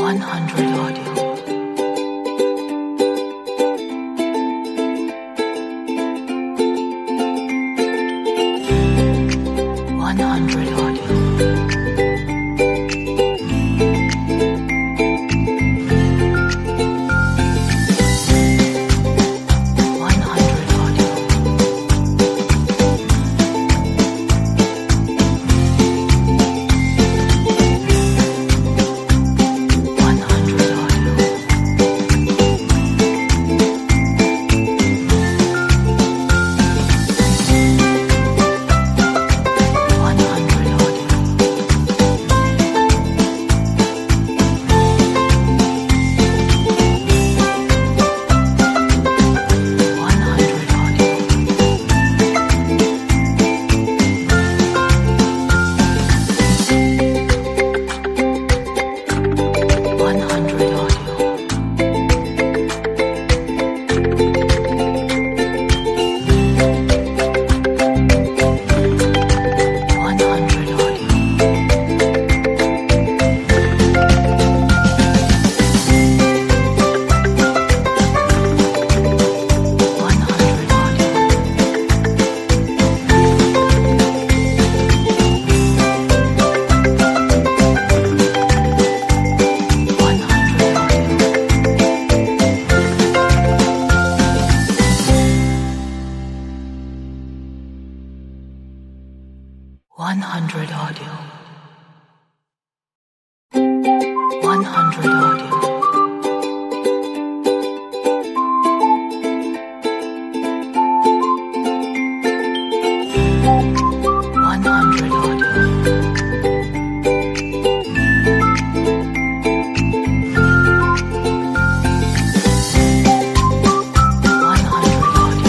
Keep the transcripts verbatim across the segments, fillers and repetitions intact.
one hundred audio. one hundred audio. one hundred audio. one hundred audio. one hundred audio. one hundred audio. one hundred audio. one hundred audio. one hundred audio. one hundred audio. one hundred audio. one hundred audio. one hundred audio. one hundred audio.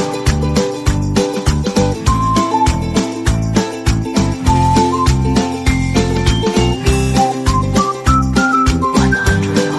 one hundred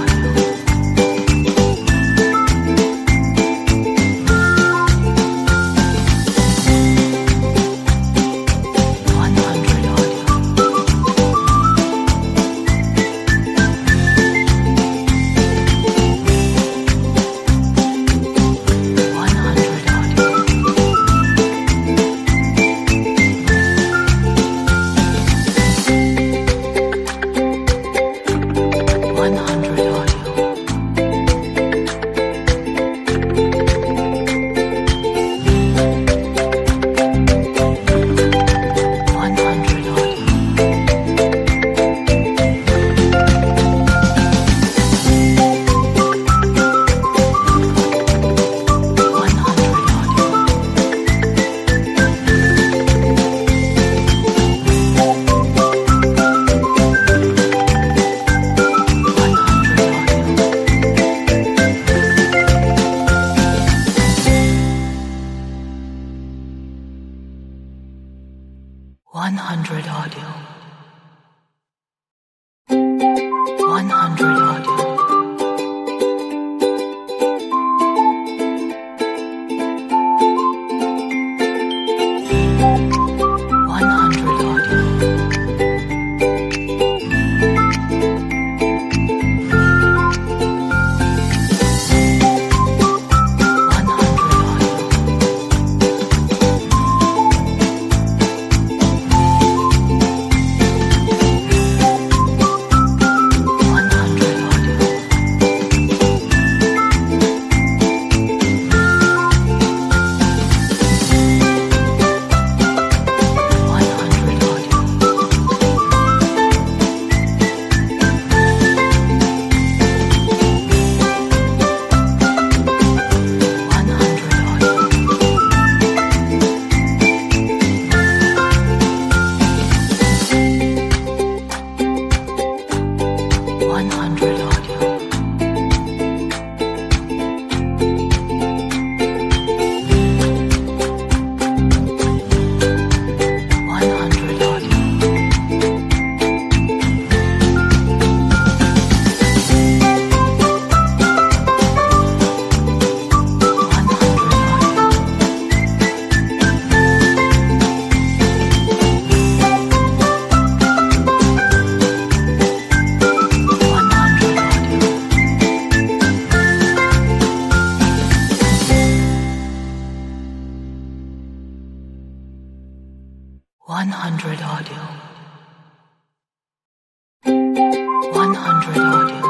hundred audio.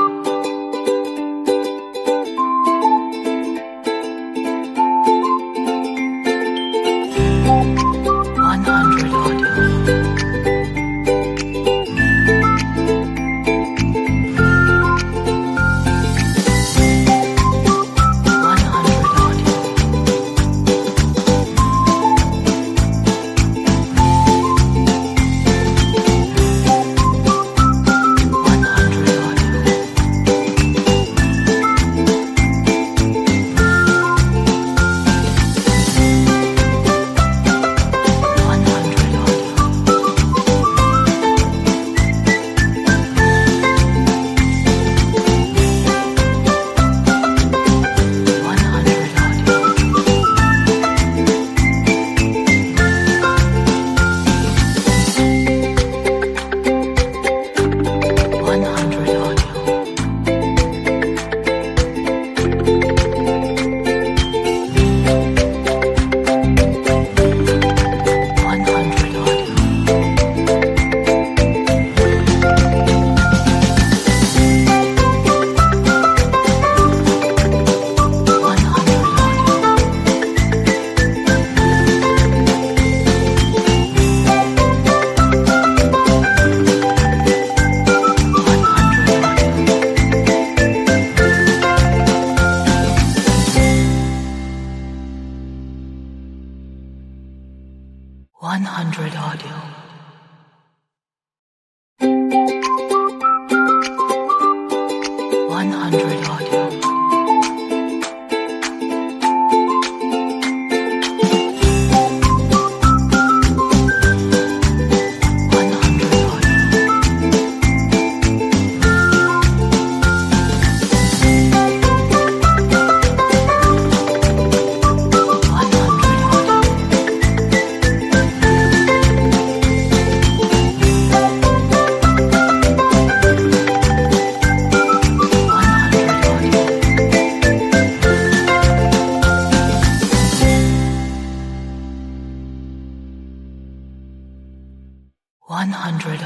One hundred audio. One hundred audio. One hundred audio. One hundred audio. One hundred audio. One hundred audio. One hundred audio. One hundred audio. One hundred audio. One hundred audio. One hundred audio. One hundred audio. One hundred audio. One hundred audio. One hundred